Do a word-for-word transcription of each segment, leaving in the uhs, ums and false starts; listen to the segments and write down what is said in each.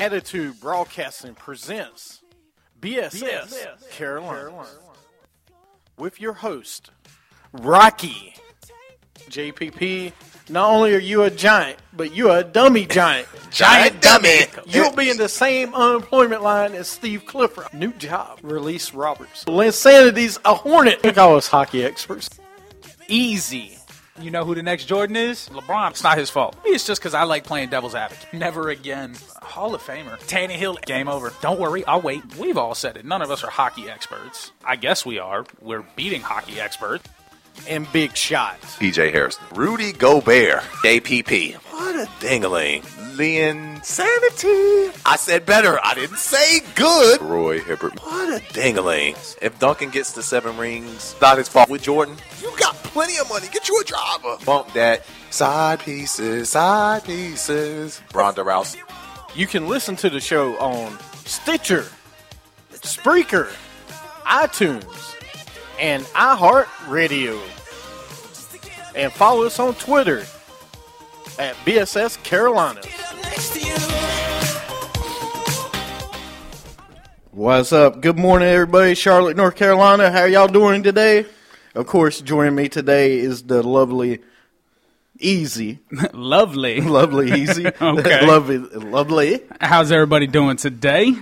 Attitude Broadcasting presents B S S, B S S Carolina. Carolina with your host, Rocky. J P P, not only are you a giant, but you are a dummy giant. Giant dummy. You'll be in the same unemployment line as Steve Clifford. New job, Release Roberts. Linsanity's a hornet. They call us hockey experts. Easy. You know who the next Jordan is? LeBron. It's not his fault. It's just because I like playing devil's advocate. Never again. Hall of Famer. Tannehill. Game over. Don't worry, I'll wait. We've all said it. None of us are hockey experts. I guess we are. We're beating hockey experts. And big shots. P J Harrison. Rudy Gobert. J P P. What a dingling. Linsanity. I said better. I didn't say good. Roy Hibbert. What a dingling. If Duncan gets the seven rings, not his fault. With Jordan, you got plenty of money. Get you a driver. Bump that. Side pieces. Side pieces. Ronda Rousey. You can listen to the show on Stitcher, Spreaker, iTunes, and iHeartRadio. And follow us on Twitter at B S S Carolina. What's up? Good morning, everybody. Charlotte, North Carolina. How are y'all doing today? Of course, joining me today is the lovely Easy. Lovely. Lovely Easy. Okay. Lovely. Lovely. How's everybody doing today?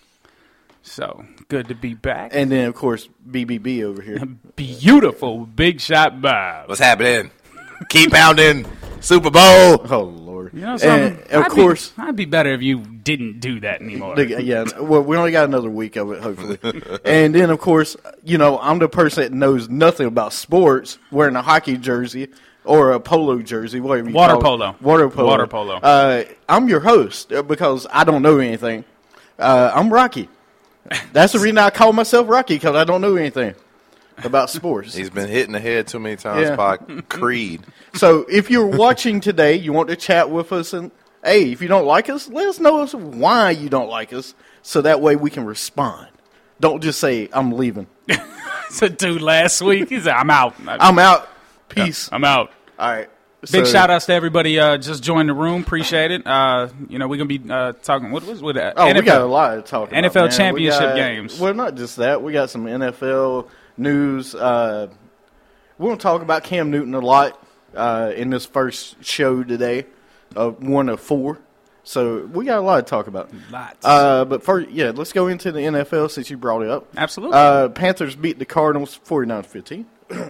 So, good to be back. And then, of course, B B B over here. Beautiful Big Shot Bob. What's happening? Keep pounding. Super Bowl. Oh, Lord. You know something? And, of I'd course. Be, I'd be better if you didn't do that anymore. Yeah, well, we only got another week of it, hopefully. And then, of course, you know, I'm the person that knows nothing about sports, wearing a hockey jersey or a polo jersey, whatever you Water call polo. it. Water polo. Water polo. Uh, I'm your host uh, because I don't know anything. Uh, I'm Rocky. That's the reason I call myself Rocky, because I don't know anything about sports. He's been hitting the head too many times Yeah. by Creed. So if you're watching today, you want to chat with us, and hey, if you don't like us, let us know why you don't like us, so that way we can respond. Don't just say, I'm leaving. So, dude, last week, he said, I'm out. I'm out. Peace. I'm out. All right. Big So- shout outs to everybody uh, just joined the room. Appreciate it. Uh, you know, we're going to be uh, talking, what was with that? Oh, N F L. we got a lot to talk about. N F L man. We championship got- games. Well, not just that. We got some N F L news. Uh, we're going to talk about Cam Newton a lot uh, in this first show today, uh, one of four. So we got a lot to talk about. Lots. Uh, but first, yeah, let's go into the N F L since you brought it up. Absolutely. Uh, Panthers beat the Cardinals forty-nine to fifteen.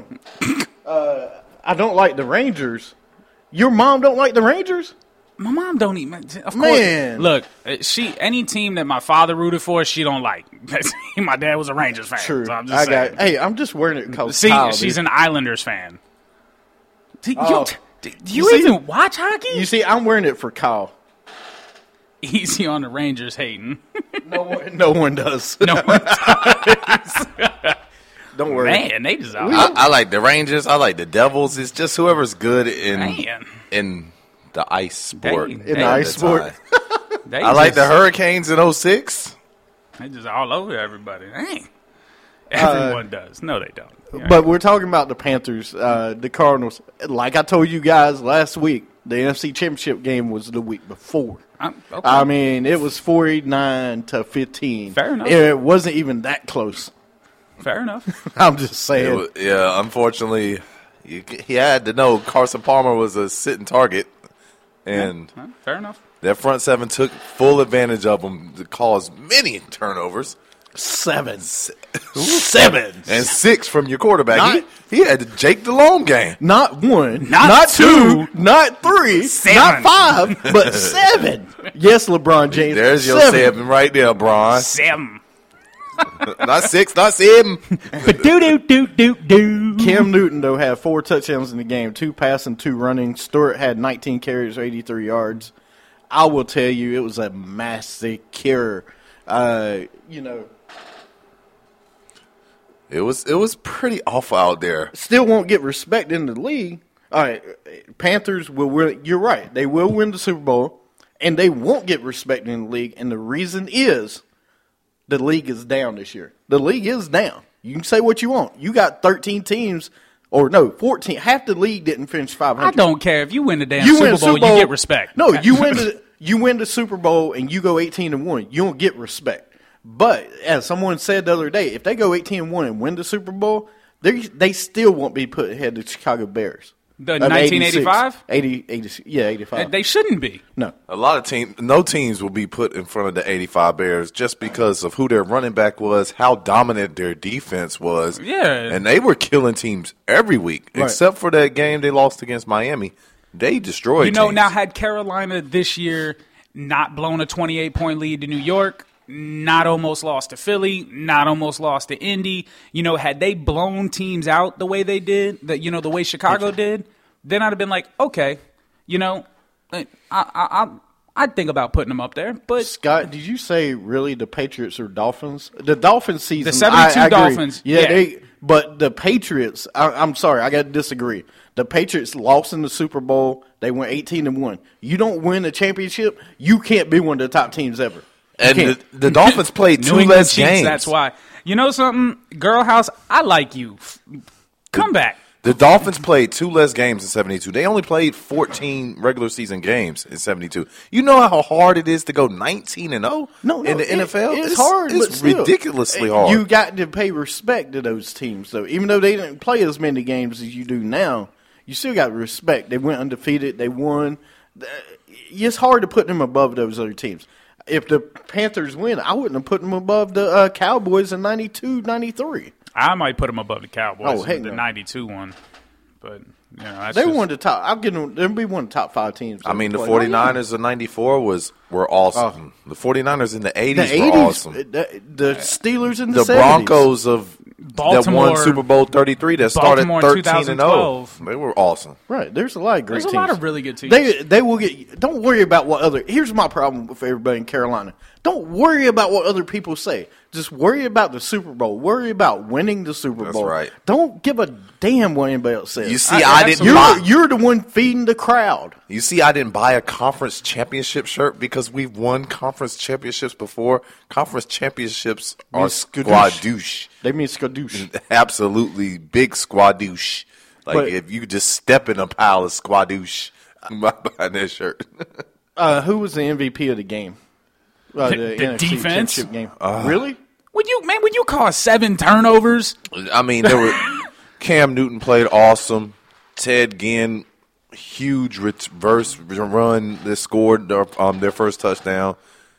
uh, I don't like the Rangers. Your mom don't like the Rangers? My mom don't even. Of course, Man. look, she any team that my father rooted for, she don't like. My dad was a Rangers fan. True. So I'm just I saying. got. Hey, I'm just wearing it because See, Kyle, she's dude. an Islanders fan. Do Oh. you, do you You see- even watch hockey? You see, I'm wearing it for Kyle. Easy on the Rangers hating. No one, no one does. No one Don't worry. Man, they just out. I, I like the Rangers. I like the Devils. It's just whoever's good in Man. in the ice sport. They- In they- the ice sport. They I like the just- Hurricanes in oh six. They just all over everybody. Dang. Everyone does. No, they don't. Yeah. But we're talking about the Panthers, uh, the Cardinals. Like I told you guys last week, the N F C Championship game was the week before. I'm- okay. I mean, it was forty-nine to fifteen. Fair enough. It wasn't even that close. Fair enough. I'm just It saying. wa- yeah, unfortunately, you, he had to know Carson Palmer was a sitting target, and Huh? Fair enough. that front seven took full advantage of him to cause many turnovers. Seven. Seven. And six from your quarterback. Not- he, he had the Jake DeLong game. Not one, Not not, two, two, not three, seven. not five, but seven. Yes, LeBron James. There's your seven. seven right there, Bron. Sam. Not six, not seven. Do do do do do. Cam Newton, though, had four touchdowns in the game, two passing, two running. Stewart had nineteen carries, eighty-three yards. I will tell you, it was a massacre. Uh, you know, It was it was pretty awful out there. still won't get respect in the league. All right, Panthers will win. You're right. They will win the Super Bowl, and they won't get respect in the league. And the reason is the league is down this year. The league is down. You can say what you want. You got thirteen teams, or no, fourteen. Half the league didn't finish five hundred. I don't care if you win the damn You Super win Bowl, Super Bowl, you get respect. No, you win the you win the Super Bowl and you go eighteen and one, you don't get respect. But as someone said the other day, if they go eighteen and one and win the Super Bowl, they they still won't be put ahead of the Chicago Bears. The nineteen eighty-five? eighty, eighty, yeah, eighty-five. They shouldn't be. No. A lot of teams, no teams will be put in front of the eighty-five Bears just because of who their running back was, how dominant their defense was. Yeah. And they were killing teams every week, Right. except for that game they lost against Miami. They destroyed You know, teams. now had Carolina this year not blown a twenty-eight point lead to New York, not almost lost to Philly, not almost lost to Indy, you know, had they blown teams out the way they did, the, you know, the way Chicago did, then I'd have been like, okay, you know, I, I, I, I'd think about putting them up there. But Scott, did you say really the Patriots or Dolphins? The Dolphins season, The seventy-two I, I agree. Dolphins, Yeah, yeah. They, but the Patriots, I, I'm sorry, I got to disagree. The Patriots lost in the Super Bowl. They went eighteen and one. You don't win a championship, you can't be one of the top teams ever. You and the, can't. the Dolphins played New two England less Chiefs, games. that's why. You know something? Girl House, I like you. Come back. The Dolphins played two less games in seventy-two. They only played fourteen regular season games in seventy-two. You know how hard it is to go nineteen and oh No, no, in the it- N F L? It's, hard, It's but still. ridiculously Uh, hard. You got to pay respect to those teams, though. Even though they didn't play as many games as you do now, you still got respect. They went undefeated. They won. Uh, It's hard to put them above those other teams. If the Panthers win, I wouldn't have put them above the uh, Cowboys in ninety-two, ninety-three. I might put them above the Cowboys, Oh, heck the no. ninety-two one. But, you know, that's They just, won the top. I'll give them. They'll be one of the top five teams. I mean, the Play. 49ers of ninety-four was were awesome. the 49ers in the The eighties were eighties, awesome. the, the Steelers in the, The seventies. Broncos of that Baltimore- won Super Bowl thirty-three that started Baltimore in thirteen and twenty oh. twelve. They were awesome. Right, there's a lot of great There's a teams. lot of really good teams. They they will get. Don't worry about what other. Here's my problem with everybody in Carolina. Don't worry about what other people say. Just worry about the Super Bowl. Worry about winning the Super That's Bowl. right. Don't give a damn what anybody else says. You see, I, didn't You're buy. you're the one feeding the crowd. You see, I didn't buy a conference championship shirt because we've won conference championships before. Conference championships are Means skadoosh. squadouche. They mean skadoosh. Absolutely big squadouche. Like, But- if you could just step in a pile of squadouche, I'm not buying that shirt. Uh, who was the M V P of the game? Uh, The- the the N F C defense? Championship game. Uh, really? Would you, man, would you call seven turnovers? I mean, there were Cam Newton played awesome. Ted Ginn, huge reverse run that scored their, um, their first touchdown.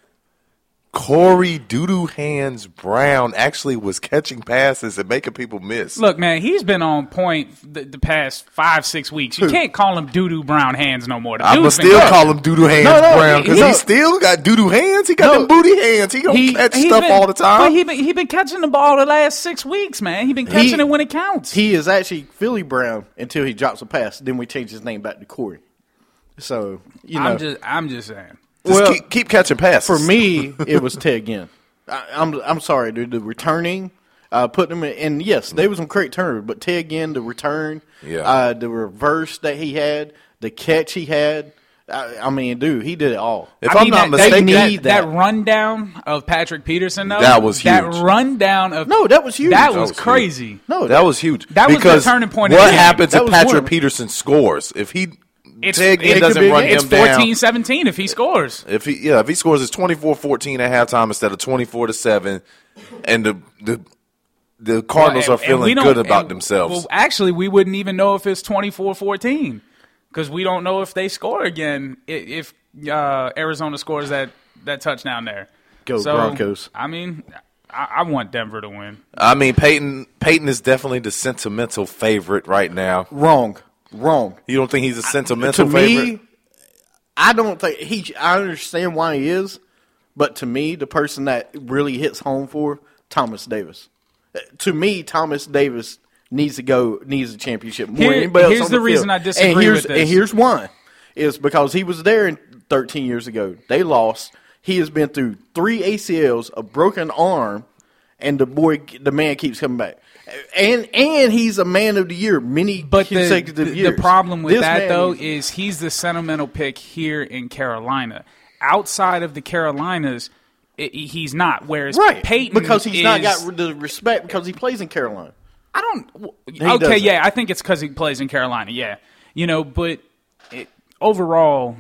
Corey Doodoo Hands Brown actually was catching passes and making people miss. Look, man, he's been on point the, the past five, six weeks. You Who? can't call him doo-doo brown hands no more. The I'm gonna dude's been still good. call him Doodoo Hands No, no, Brown because he- he still got doodoo hands. He got No. them booty hands. He don't catch he's stuff been- all the time. But he been, he been catching the ball the last six weeks, man. He been catching He- it when it counts. He is actually Philly Brown until he drops a pass. Then we change his name back to Corey. So you know, I'm just, I'm just saying. Just well, keep, keep catching passes. for me, it was Ted Ginn. I, I'm I'm sorry, dude. The returning, uh, putting him in, and yes, there was some great turnovers, but Ted Ginn, the return, Yeah. uh, the reverse that he had, the catch he had. I, I mean, dude, he did it all. If I I'm mean, not that, mistaken, that, need that, that. rundown of Patrick Peterson, though, That was That huge. rundown of No, that was huge. That That was, was huge. crazy. No, that was huge. That was the because turning point of What the game. happens That if was Patrick one. Peterson scores? If he It's, Ted Ginn it could doesn't be a run game. It's him down. fourteen seventeen if he scores. If he yeah, if he scores, it's twenty-four fourteen at halftime instead of twenty-four to seven, and the the the Cardinals Well, are and- and we feeling don't- good about and- themselves. Well, actually, we wouldn't even know if it's twenty-four fourteen because we don't know if they score again i- if uh, Arizona scores that, that touchdown there. Go So, Broncos. I mean, I, I want Denver to win. I mean, Peyton Peyton is definitely the sentimental favorite right now. wrong, wrong. You don't think he's a sentimental To favorite? me, I don't think he. I understand why he is, but to me, the person that really hits home for Thomas Davis. Uh, To me, Thomas Davis needs to go. Needs a championship more Here- than anybody else here's on the the reason field. I disagree and here's, with this. And here's why: is because he was there in thirteen years ago. They lost. He has been through three A C Ls, a broken arm, and the boy, the man keeps coming back. And and he's a man of the year many But the, consecutive the, years. the problem with This that, man though, is- is he's the sentimental pick here in Carolina. Outside of the Carolinas, i he's not. Whereas right Peyton because he's is, not got the respect because he plays in Carolina. I don't. Okay, doesn't. yeah, I think it's because he plays in Carolina. Yeah, you know, but it, overall,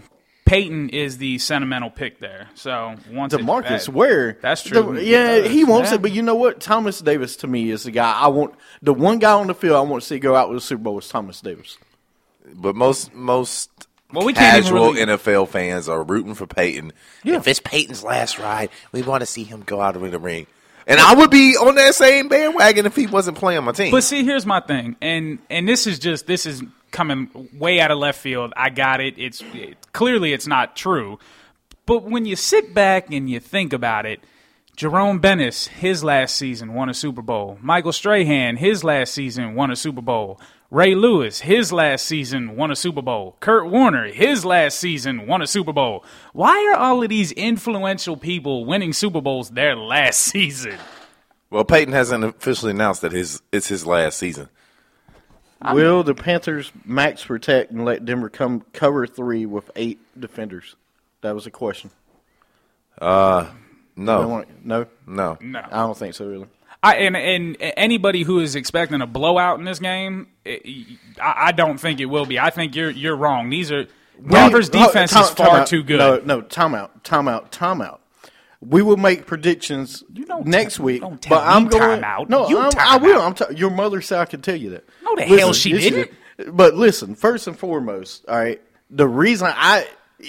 Peyton is the sentimental pick there. So once DeMarcus it, Ware. That's true. The, yeah, he wants yeah. it, but you know what? Thomas Davis to me is the guy I want. The one guy on the field I want to see go out with the Super Bowl is Thomas Davis. But most most well, we can't casual even really... N F L fans are rooting for Peyton. Yeah. If it's Peyton's last ride, we want to see him go out in the ring. And I would be on that same bandwagon if he wasn't playing my team. But see, here's my thing, and and this is just this is coming way out of left field. I got it. It's it, clearly it's not true. But when you sit back and you think about it, Jerome Bettis, his last season, won a Super Bowl. Michael Strahan, his last season, won a Super Bowl. Ray Lewis, his last season, won a Super Bowl. Kurt Warner, his last season, won a Super Bowl. Why are all of these influential people winning Super Bowls their last season? Well, Peyton hasn't officially announced that his it's his last season. I'm, Will the Panthers max protect and let Denver come cover three with eight defenders? That was a question. Uh, no. Want, no? No. No. I don't think so, really. I, and, and anybody who is expecting a blowout in this game, I, I don't think it will be. I think you're you're wrome. These are Denver's Wait, defense time, is far time too good. No, no, timeout, timeout, timeout. We will make predictions you don't next t- week, don't tell but I'm me going. Timeout. No, you I'm, time I will. out. I'm t- your mother said I could tell you that. No, the listen, hell she listen, didn't. But listen, first and foremost, all right. The reason I,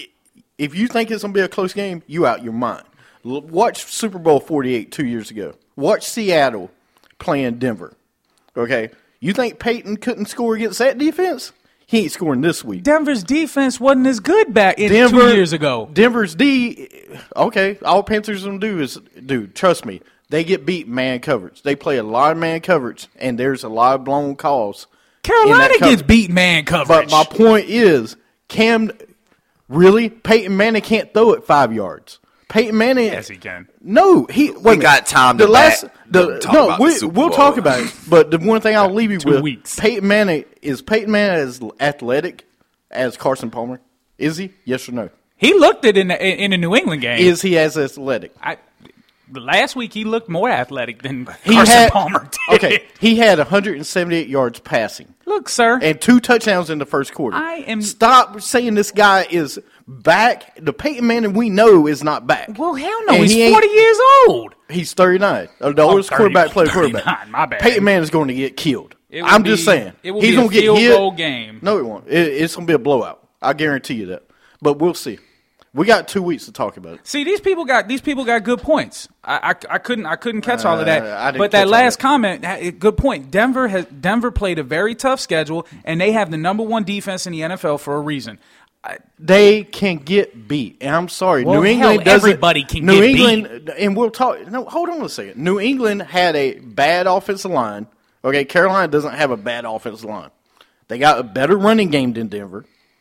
if you think it's gonna be a close game, you out your mind. L- watch Super Bowl forty-eight two years ago. Watch Seattle playing Denver. Okay, you think Peyton couldn't score against that defense? He ain't scoring this week. Denver's defense wasn't as good back in Denver, two years ago. Denver's D, okay, all Panthers going to do is, dude, trust me, they get beat man coverage. They play a lot of man coverage, and there's a lot of blown calls. Carolina gets beat man coverage. But my point is, Cam, really, Peyton Manning can't throw it five yards. Peyton Manning. Yes, he can. No, he. We got time to the last. back. The, Talk no, about we, the Super we'll Bowl. talk about it. But the one thing I'll leave you Two with: weeks. Peyton Manning is Peyton Manning as athletic as Carson Palmer? Is he? Yes or no? He looked it in the, in the New England game. Is he as athletic? I, last week he looked more athletic than He Carson had, Palmer did. Okay, he had one hundred seventy-eight yards passing. Look, sir. And two touchdowns in the first quarter. I am. Stop saying this guy is back. The Peyton Manning we know is not back. Well, hell no. And He's he forty years old. He's thirty-nine. The oldest thirty, quarterback played quarterback. thirty-nine, my bad. Peyton Manning is going to get killed. It will I'm be- just saying. it will He's be a gonna get field hit. goal game. No, it won't. It, it's going to be a blowout. I guarantee you that. But we'll see. We got two weeks to talk about it. See, these people got these people got good points. I, I, I couldn't I couldn't catch all of that. Uh, I didn't but that catch all last that. comment, ha- good point. Denver has Denver played a very tough schedule, and they have the number one defense in the N F L for a reason. I, They can get beat. And I'm sorry. Well, New hell, England doesn't. everybody can New get England, and we'll talk. No, hold on a second. New England had a bad offensive line. Okay, Carolina doesn't have a bad offensive line. They got a better running game than Denver.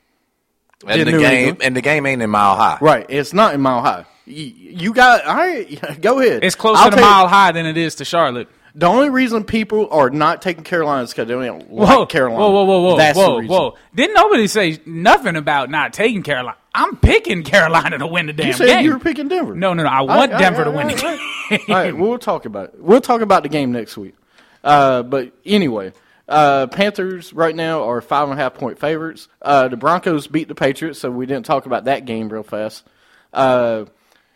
And than the New game England. and the game ain't in Mile High. Right. It's not in Mile High. You, you got all right. Go ahead. it's closer I'll to tell you- Mile High than it is to Charlotte. The only reason people are not taking Carolina is because they don't Whoa, like Carolina. whoa, whoa, whoa, whoa, That's the whoa, reason. whoa! Didn't nobody say nothing about not taking Carolina? I'm picking Carolina to win the damn You said game. you were picking Denver. No, no, no. I All want right, Denver all to right, win the all right, game. All right, we'll talk about it. We'll talk about the game next week. Uh, but anyway, uh, Panthers right now are five and a half point favorites. Uh, the Broncos beat the Patriots, so we didn't talk about that game real fast. Uh,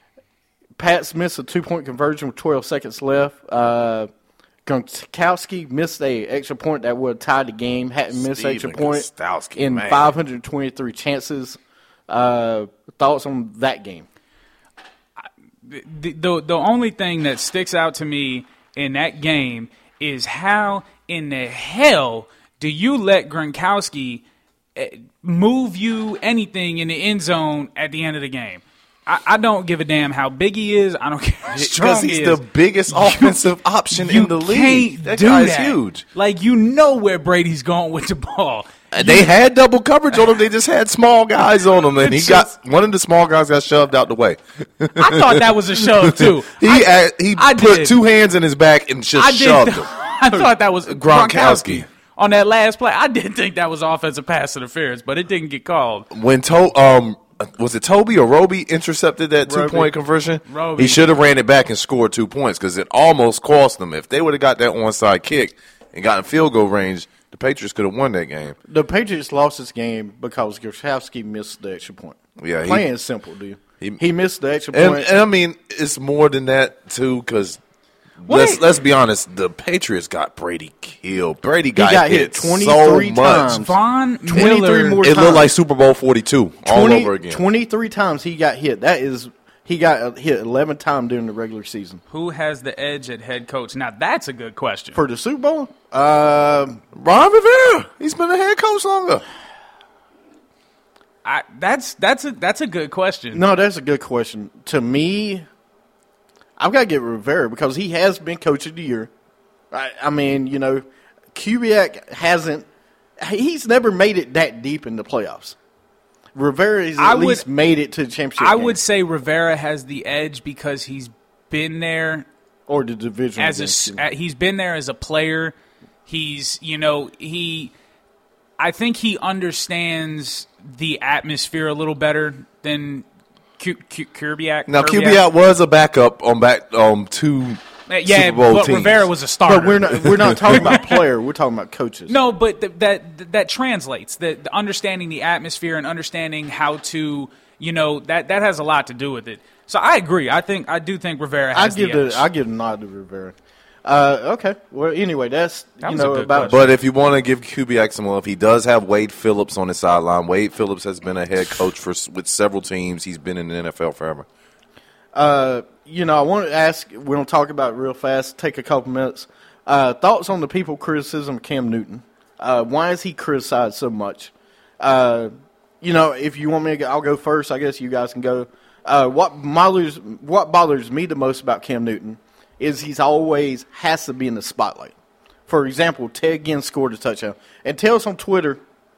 Pats missed a two point conversion with twelve seconds left. Uh, Gronkowski missed a extra point that would have tied the game. Hadn't missed Steven extra point Gostkowski, in man. five hundred twenty-three chances. Uh, thoughts on that game? the, the the only thing that sticks out to me in that game is how in the hell do you let Gronkowski eh, move you anything in the end zone at the end of the game? I, I don't give a damn how big he is. I don't care how strong Because he's he the is. biggest offensive option You in the league. can't That do guy's that. huge. Like, you know where Brady's going with the ball. And They had double coverage on him. They just had small guys on him, and he It's got just- one of the small guys got shoved out the way. I thought that was a shove too. He I, had- he I put did. two hands in his back and just I did. shoved him. I thought that was Gronkowski. Gronkowski on that last play. I did think that was offensive pass interference, but it didn't get called. When to, um was it Toby or Roby intercepted that two Roby. point conversion? Roby. He should have ran it back and scored two points because it almost cost them. If they would have got that onside kick and got in field goal range, the Patriots could have won that game. The Patriots lost this game because Gronkowski missed the extra point. Yeah, he, Playing simple, dude. He, he missed the extra and, point. And I mean, it's more than that too, because let's let's be honest. The Patriots got Brady killed. Brady got, he got hit, hit twenty-three so times. much. Von twenty-three Miller. more It times. looked like Super Bowl forty-two all twenty, over again. twenty-three times he got hit. That is, he got hit eleven times during the regular season. Who has the edge at head coach? Now that's a good question. For the Super Bowl, uh, Ron Rivera. He's been a head coach longer. I, that's that's a that's a good question. no, that's a good question. To me, I've got to get Rivera because he has been coach of the year. I, I mean, you know, Kubiak hasn't. He's never made it that deep in the playoffs. Rivera has at I would- least made it to the championship I game. would say Rivera has the edge because he's been there or the division as a s- uh, he's been there as a player. He's you know he. I think he understands the atmosphere a little better than Q- Q- Kubiak. Now Kubiak was a backup on back um two yeah, Super Bowl but teams. Rivera was a starter. But we're not we're not talking about player. We're talking about coaches. No, but th- that that translates. The, the understanding the atmosphere and understanding how to, you know, that that has a lot to do with it. So I agree. I think I do think Rivera I has give the the edge. I give a nod to Rivera. Uh, okay. Well, anyway, that's That you was a know good about. question. But if you want to give Kubiak some love, he does have Wade Phillips on the sideline. Wade Phillips has been a head coach for with several teams. He's been in the N F L forever. Uh, you know, I want to ask. We're gonna talk about it real fast. Take a couple minutes. Uh, thoughts on the people criticism of Cam Newton? Uh, why is he criticized so much? Uh, you know, if you want me to go, I'll go first. I guess you guys can go. Uh, what bothers what bothers me the most about Cam Newton is he's always has to be in the spotlight. For example, Ted Ginn scored a touchdown, and tell us on Twitter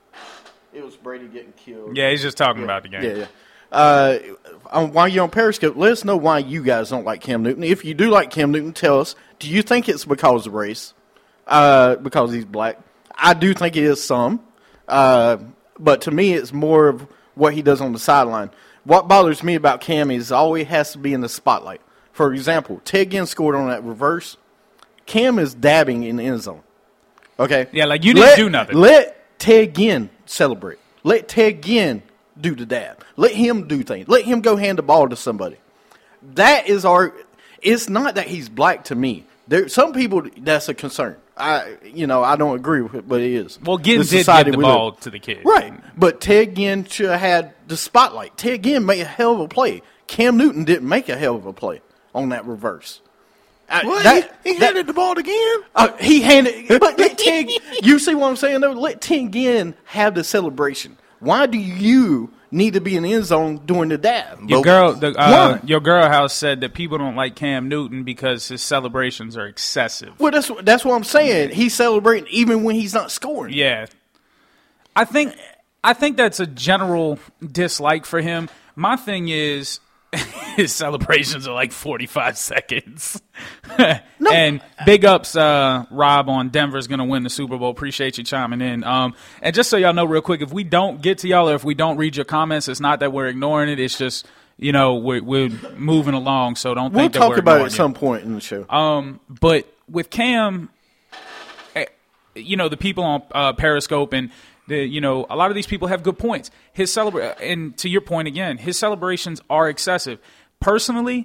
it was Brady getting killed. yeah, he's just talking Yeah, about the game. Yeah, yeah. Uh, um, while you're on Periscope, let us know why you guys don't like Cam Newton. If you do like Cam Newton, tell us. Do you think it's because of race? Uh, because he's black? I do think it is some. Uh, but to me, it's more of what he does on the sideline. What bothers me about Cam is always has to be in the spotlight. For example, Ted Ginn scored on that reverse. Cam is dabbing in the end zone. Okay? Yeah, like you didn't let, do nothing. Let Ted Ginn celebrate. Let Ted Ginn do the dab. Let him do things. Let him go hand the ball to somebody. That is our. It's not that he's black to me. There, some people that's a concern. I, you know, I don't agree with it, but it is. Well, Ginn The did society give the we live- ball to the kid. Right, but Ted Ginn should have had the spotlight. Ted Ginn made a hell of a play. Cam Newton didn't make a hell of a play on that reverse. I- Well, that- he, he that- handed the ball to Ginn. uh, he handed, but let Ted. You see what I'm saying? Though, let Ted Ginn have the celebration. Why do you need to be in the end zone doing the dab? Your But- girl, the, uh, Why? your girl house said that people don't like Cam Newton because his celebrations are excessive. Well, that's that's what I'm saying. He's celebrating even when he's not scoring. Yeah, I think I think that's a general dislike for him. My thing is his celebrations are like forty-five seconds. And big ups, uh, Rob, on Denver's going to win the Super Bowl. Appreciate you chiming in. Um, and just so y'all know real quick, if we don't get to y'all or if we don't read your comments, it's not that we're ignoring it. It's just, you know, we're, we're moving along, so don't We'll think that talk we're about it ignoring at you. some point in the show. Um, but with Cam, eh, you know, the people on uh, Periscope and the, you know, a lot of these people have good points. His celebra- and to your point again, his celebrations are excessive. Personally,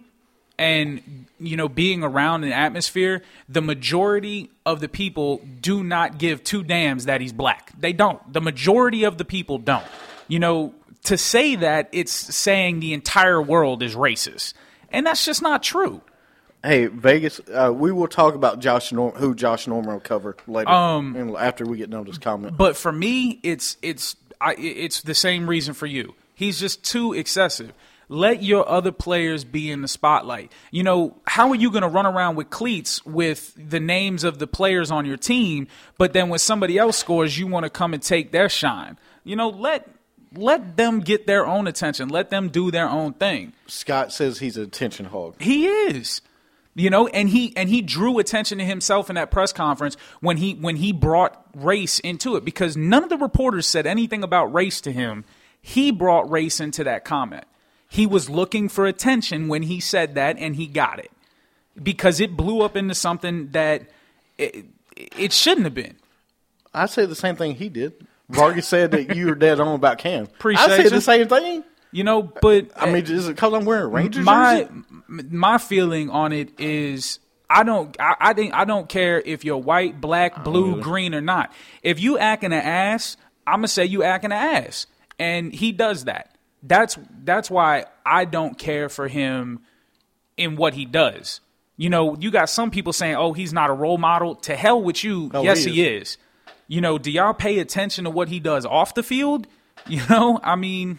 and you know, being around an atmosphere, the majority of the people do not give two damns that he's black. They don't. The majority of the people don't. You know, to say that, it's saying the entire world is racist, and that's just not true. Hey, Vegas, uh, we will talk about Josh Norm, who Josh Norman will cover later Um, and after we get done with this comment. But for me, it's it's I, it's the same reason for you. He's just too excessive. Let your other players be in the spotlight. You know, how are you going to run around with cleats with the names of the players on your team, but then when somebody else scores, you want to come and take their shine? You know, let let them get their own attention. Let them do their own thing. Scott says he's an attention hog. He is. You know, and he and he drew attention to himself in that press conference when he when he brought race into it, because none of the reporters said anything about race to him. He brought race into that comment. He was looking for attention when he said that, and he got it because it blew up into something that it, it shouldn't have been. I said the same thing he did. Vargas said that you were dead on about Cam. Appreciate I said you. the same thing. You know, but I mean, is it because I'm wearing a Rangers my jersey? my feeling on it is I don't I, I think I don't care if you're white, black, blue, really. green or not. If you acting an ass, I'm gonna say you acting an ass, and he does that. That's that's why I don't care for him in what he does. You know, you got some people saying, "Oh, he's not a role model." To hell with you. Oh, yes, he he is. You know, do y'all pay attention to what he does off the field? You know, I mean.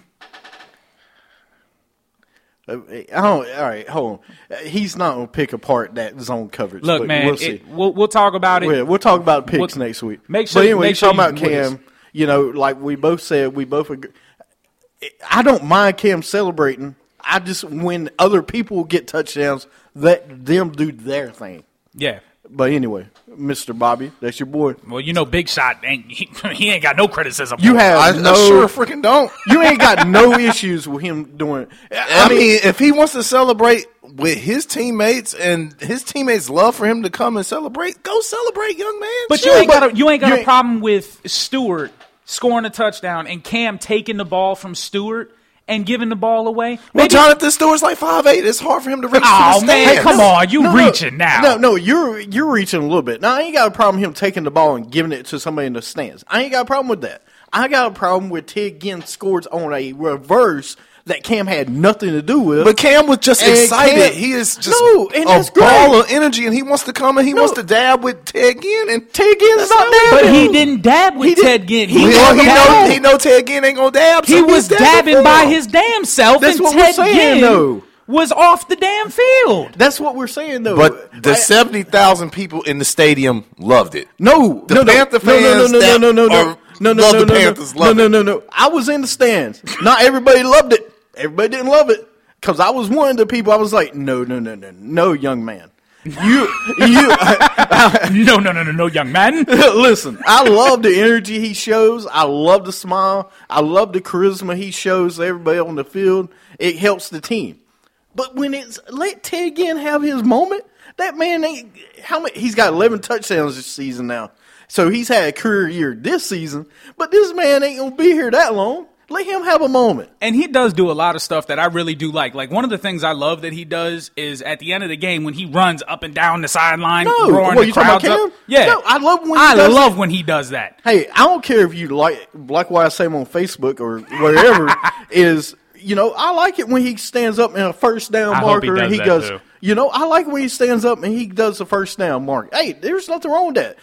Uh, I don't, all right, hold on. He's not going to pick apart that zone coverage. Look, but man, we'll, it, see. we'll we'll talk about it. We'll, we'll talk about picks We'll- next week. make sure- But anyway, make sure talking about you- with us. Cam, you know, like we both said, we both agree. I don't mind Cam celebrating. I just, when other people get touchdowns, let them do their thing. Yeah. But anyway, Mister Bobby, that's your boy. Well, you know, Big Shot ain't he, he ain't got no criticism. You for him. have I, no, I sure freaking don't. you ain't got no issues with him doing. I, I mean, if he wants to celebrate with his teammates and his teammates love for him to come and celebrate, go celebrate, young man. But Sure. you ain't got a, you ain't got you a ain't- problem with Stewart scoring a touchdown and Cam taking the ball from Stewart and giving the ball away. Well, Maybe- Jonathan Stewart's like five eight. It's hard for him to reach Oh to the man, stands. come on, you No, no, reaching now? No, no, you're you're reaching a little bit. Now I ain't got a problem him taking the ball and giving it to somebody in the stands. I ain't got a problem with that. I got a problem with Ted Ginn scores on a reverse that Cam had nothing to do with. But Cam was just And excited. Cam- he is just No, and a that's great. ball of energy, and he wants to come and he No. wants to dab with Ted Ginn. And Ted Ginn's That's not not there. But he didn't dab with He did- Ted Ginn. he, He, know, was he, know, dabbing. he know Ted Ginn ain't gonna dab. So He he's was dabbing for by him. his damn self, That's and what we're Ted saying, Ginn though. was off the damn field. That's what we're saying though. But the I- seventy thousand people in the stadium loved it. No, The no, no, Panther no, no, fans no, no, that no, no, no, are- no, no, love no, the no, Panthers no, love no, it. no, no. I was in the stands. Not everybody loved it. Everybody didn't love it because I was one of the people. I was like, no, no, no, no, no, young man. You, you. No, no, no, no, no, young man. Listen, I love the energy he shows. I love the smile. I love the charisma he shows everybody on the field. It helps the team. But when it's let Ted Ginn have his moment, that man ain't how many. He's got eleven touchdowns this season now, so he's had a career year this season. But this man ain't gonna be here that long. Let him have a moment. And he does do a lot of stuff that I really do like. Like, one of the things I love that he does is at the end of the game when he runs up and down the sideline, No, roaring what, the you talking about crowds up. Cam? Yeah, No, I love when he I does love it. when he does that. Hey, I don't care if you like like what I say on Facebook or whatever is. You know, I like it when he stands up in a first down I hope he marker and does he that, goes. too. You know, I like when he stands up and he does the first down mark. Hey, there's nothing wrong with that.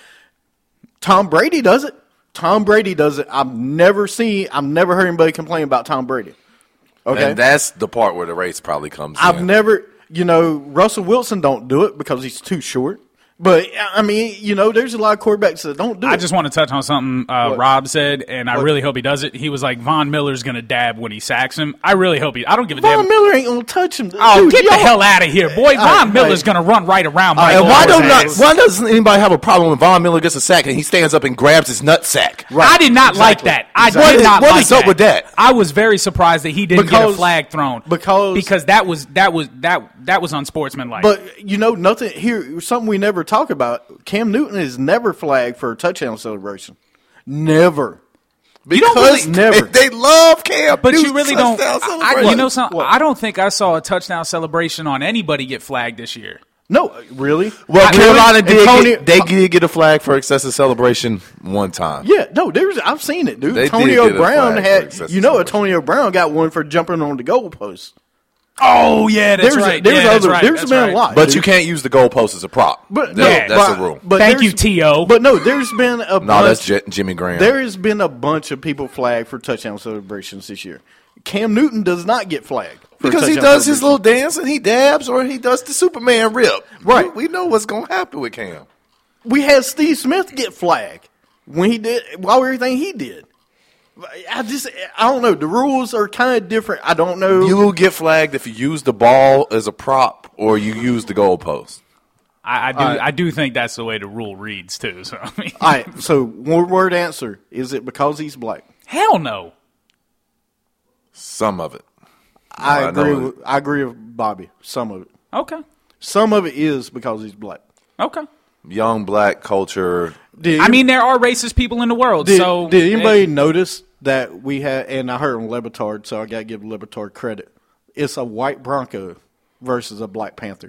Tom Brady does it. Tom Brady does it. I've never seen. I've never heard anybody complain about Tom Brady. Okay, And that's the part where the race probably comes I've in. never. You know, Russell Wilson don't do it because he's too short. But I mean, you know, there's a lot of quarterbacks that don't do it. I just want to touch on something uh, What? Rob said, and I What? really hope he does it. He was like, Von Miller's going to dab when he sacks him. I really hope he – I don't give a Von damn. Miller ain't gonna touch him. Oh, Dude, get the y'all- hell out of here, boy. Von right, Miller's right. going to run right around And Michael why, do Ortega. not, why doesn't anybody have a problem when Von Miller gets a sack and he stands up and grabs his nut sack? I did not like Exactly. that. I Exactly. did not What like is up that. with that? I was very surprised that he didn't get a Because- flag thrown because- because that was that was that that was unsportsmanlike. But you know, nothing here. Something we never talk about. Cam Newton is never flagged for a touchdown celebration. Never. Because really- never. They, they love Cam. But you Newton's really don't. touchdown I, celebration. you know something? What? I don't think I saw a touchdown celebration on anybody get flagged this year. No, really. Well, I- Carolina and did. Tony- get, they did get a flag for excessive celebration one time. Yeah, no, there's. I've seen it, dude. They Antonio did get a Brown flag for had. excessive You know, celebration. Antonio Brown got one for jumping on the goalpost. Oh yeah, that's There's, right. there's yeah, that's other. right. There's that's been right. a lot, But dude. you can't use the goalpost as a prop. But That- no, that's but- a rule. But Thank there's- you, T O But no, there's been a. no, bunch, that's J- Jimmy Graham. There has been a bunch of people flagged for touchdown celebrations this year. Cam Newton does not get flagged for because he touchdown does his celebration. little dance and he dabs or he does the Superman rip. Right. We, we know what's going to happen with Cam. We had Steve Smith get flagged when he did while everything he did. I just I don't know. The rules are kind of different. I don't know. You will get flagged if you use the ball as a prop or you use the goalpost. I, I do. right. I do think that's the way the rule reads too. So I mean, All right. So one word answer: is it because he's black? hell no. Some of it. I I agree. know. With, I agree with Bobby. Some of it. Okay. Some of it is because he's black. Okay. young black culture. Did I mean, there are racist people in the world. Did, so did anybody notice that we had, and I heard on Lebitard, so I got to give Lebitard credit. It's a white Bronco versus a Black Panther.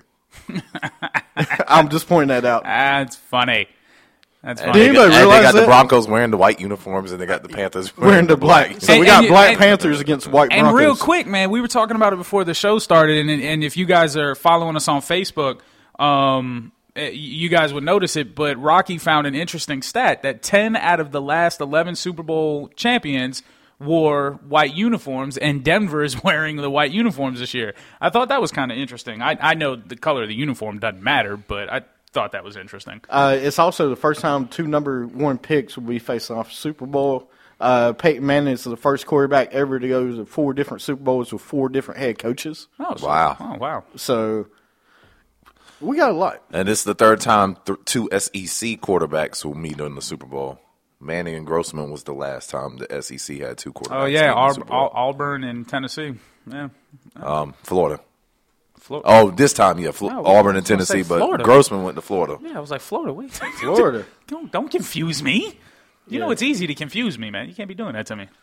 I'm just pointing that out. That's funny. That's funny. Did They anybody got, realize they got that? the Broncos wearing the white uniforms, and they got the Panthers wearing, Wearing the black. So And- we got and you- Black and- Panthers against white And Broncos. real quick, man, we were talking about it before the show started, and and if you guys are following us on Facebook, um, eh, you guys would notice it. But Rocky found an interesting stat that ten out of the last eleven Super Bowl champions wore white uniforms, and Denver is wearing the white uniforms this year. I thought that was kind of interesting. I I know the color of the uniform doesn't matter, but I thought that was interesting. Uh, it's also the first time two number one picks will be facing off Super Bowl. Uh, Peyton Manning is the first quarterback ever to go to four different Super Bowls with four different head coaches. Oh so- Wow. Oh wow! So we got a lot. And this is the third time th- two S E C quarterbacks will meet in the Super Bowl. Manning and Grossman was the last time the S E C had two quarterbacks. Oh meet yeah, in the Aub- Super Bowl. Au- Auburn and Tennessee. Yeah, um, Florida. Flo- Oh, this time, yeah, Flo- Oh, Auburn I and was gonna say Tennessee, but Florida. Grossman went to Florida. Yeah, I was like, Florida, wait. Florida. don't, don't confuse me. You know Yeah. it's easy to confuse me, man. You can't be doing that to me.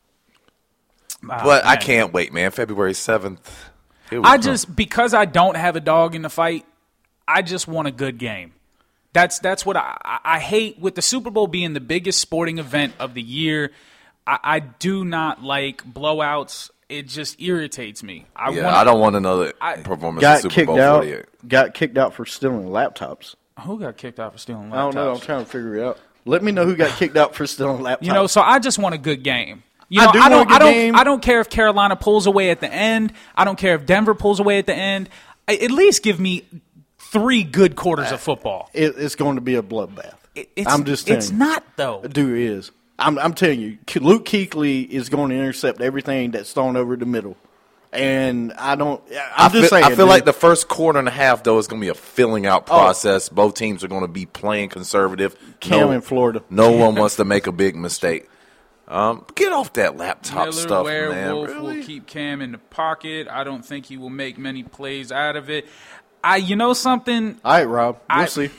Ah, But I man. can't wait, man. February seventh. Here we I come. just, because I don't have a dog in the fight, I just want a good game. That's that's what I, I, I hate. With the Super Bowl being the biggest sporting event of the year, I, I do not like blowouts. It just irritates me. I Yeah, want, I don't want another I- performance in Got Super kicked Bowl out. forty-eight. Got kicked out for stealing laptops. Who got kicked out for stealing laptops? I don't know. I'm trying to figure it out. Let me know who got kicked out for stealing laptops. You know, so I just want a good game. You I know, do I want a don't, good I don't, game. I don't care if Carolina pulls away at the end. I don't care if Denver pulls away at the end. I, at least give me three good quarters of football. it, it's going to be a bloodbath. It- it's, I'm just telling it's you. not though. Dude, it is. I'm, I'm telling you, Luke Kuechly is going to intercept everything that's thrown over the middle. And I don't. I'm I just feel, saying. I feel dude. like the first quarter and a half, though, is going to be a filling out process. Both teams are going to be playing conservative. Cam no, in Florida. No one wants to make a big mistake. Um, get off that laptop Miller stuff, Werewolf man. Really? will keep Cam in the pocket. I don't think he will make many plays out of it. I, you know something. All right, Rob. We'll I- see.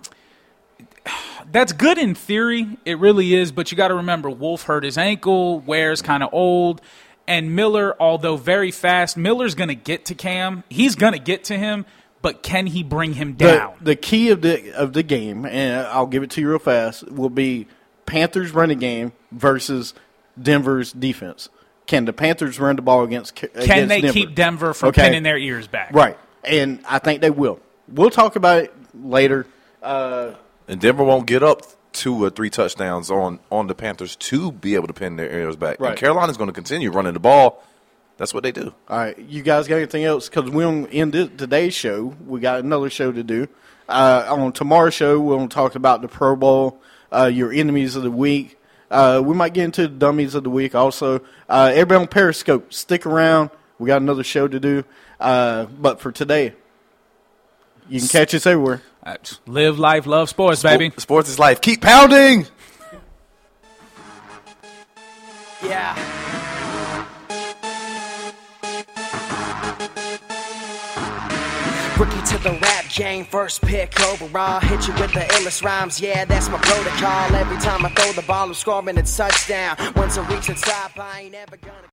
That's good in theory. It really is. But you got to remember, Wolf hurt his ankle. Ware's kind of old. And Miller, although very fast, Miller's going to get to Cam. He's going to get to him. But can he bring him The, down? the key of the of the game, and I'll give it to you real fast, will be Panthers running game versus Denver's defense. Can the Panthers run the ball against Can against they Denver? keep Denver from Okay. pinning their ears back? Right, and I think they will. We'll talk about it later. Uh, And Denver won't get up two or three touchdowns on, on the Panthers to be able to pin their ears back. Right. And Carolina's going to continue running the ball. That's what they do. all right, you guys got anything else? Because we don't end this, today's show. We got another show to do. Uh, on tomorrow's show, we'll talk about the Pro Bowl, uh, your enemies of the week. Uh, we might get into the dummies of the week also. Uh, everybody on Periscope, stick around. We got another show to do. Uh, but for today, you can catch us everywhere. Uh, live life, love sports, baby. Sports is life. Keep pounding. Yeah. Rookie to the rap game, first pick overall. Hit you with the illest rhymes, yeah, that's my protocol. Every time I throw the ball, I'm scoring a touchdown. Once I reach the top, I ain't ever gonna.